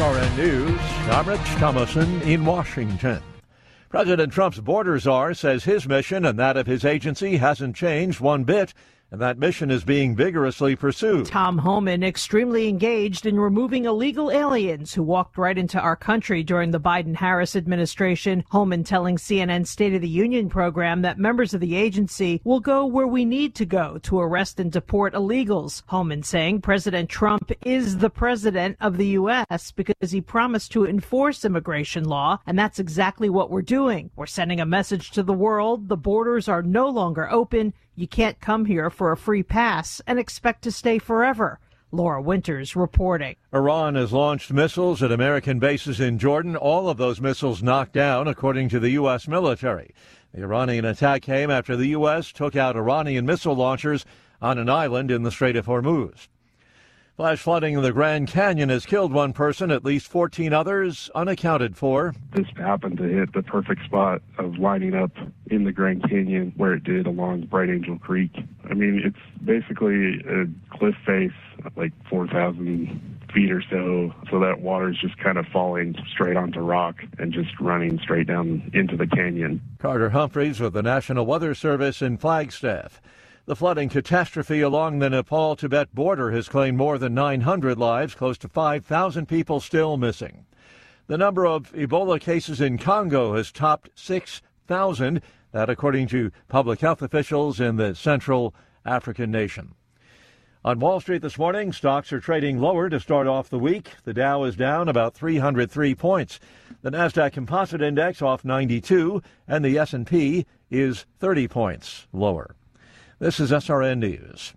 SRN News, I'm Rich Thomason in Washington. President Trump's border czar says his mission and that of his agency hasn't changed one bit, and that mission is being vigorously pursued. Tom Homan extremely engaged in removing illegal aliens who walked right into our country during the Biden-Harris administration. Homan telling CNN's State of the Union program that members of the agency will go where we need to go to arrest and deport illegals. Homan saying President Trump is the president of the U.S. because he promised to enforce immigration law, and that's exactly what we're doing. We're sending a message to the world. The borders are no longer open. You can't come here for a free pass and expect to stay forever. Laura Winters reporting. Iran has launched missiles at American bases in Jordan. All of those missiles knocked down, according to the U.S. military. The Iranian attack came after the U.S. took out Iranian missile launchers on an island in the Strait of Hormuz. Flash flooding in the Grand Canyon has killed one person, at least 14 others unaccounted for. This happened to hit the perfect spot of lining up in the Grand Canyon where it did along Bright Angel Creek. I mean, it's basically a cliff face, like 4,000 feet or so that water is just kind of falling straight onto rock and just running straight down into the canyon. Carter Humphreys with the National Weather Service in Flagstaff. The flooding catastrophe along the Nepal-Tibet border has claimed more than 900 lives, close to 5,000 people still missing. The number of Ebola cases in Congo has topped 6,000, that according to public health officials in the Central African nation. On Wall Street this morning, stocks are trading lower to start off the week. The Dow is down about 303 points. The Nasdaq Composite Index off 92, and the S&P is 30 points lower. This is SRN News.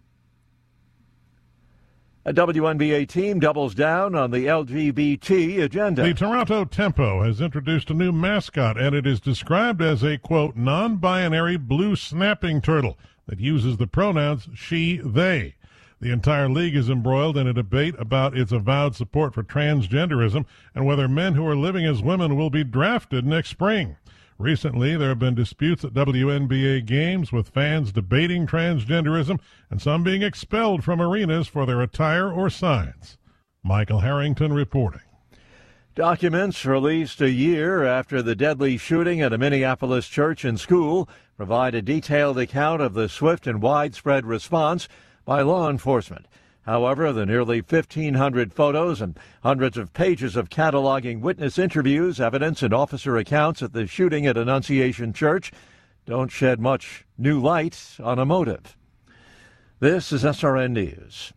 A WNBA team doubles down on the LGBT agenda. The Toronto Tempo has introduced a new mascot, and it is described as a, quote, non-binary blue snapping turtle that uses the pronouns she, they. The entire league is embroiled in a debate about its avowed support for transgenderism and whether men who are living as women will be drafted next spring. Recently, there have been disputes at WNBA games with fans debating transgenderism and some being expelled from arenas for their attire or signs. Michael Harrington reporting. Documents released a year after the deadly shooting at a Minneapolis church and school provide a detailed account of the swift and widespread response by law enforcement. However, the nearly 1,500 photos and hundreds of pages of cataloging witness interviews, evidence, and officer accounts at the shooting at Annunciation Church don't shed much new light on a motive. This is SRN News.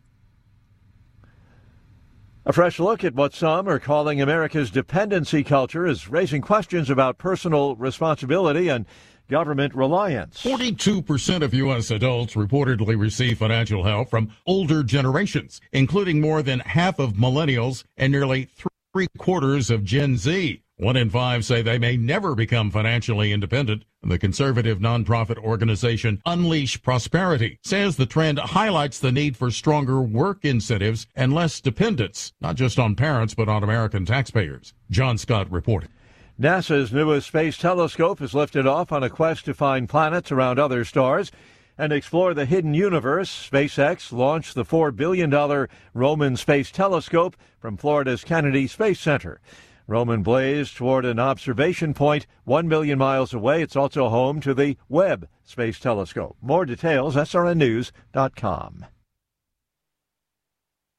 A fresh look at what some are calling America's dependency culture is raising questions about personal responsibility and government reliance. 42% of U.S. adults reportedly receive financial help from older generations, including more than half of millennials and nearly three-quarters of Gen Z. 1 in 5 say they may never become financially independent. The conservative nonprofit organization Unleash Prosperity says the trend highlights the need for stronger work incentives and less dependence, not just on parents, but on American taxpayers. John Scott reporting. NASA's newest space telescope has lifted off on a quest to find planets around other stars and explore the hidden universe. SpaceX launched the $4 billion Roman Space Telescope from Florida's Kennedy Space Center. Roman blazed toward an observation point 1 million miles away. It's also home to the Webb Space Telescope. More details, srnnews.com.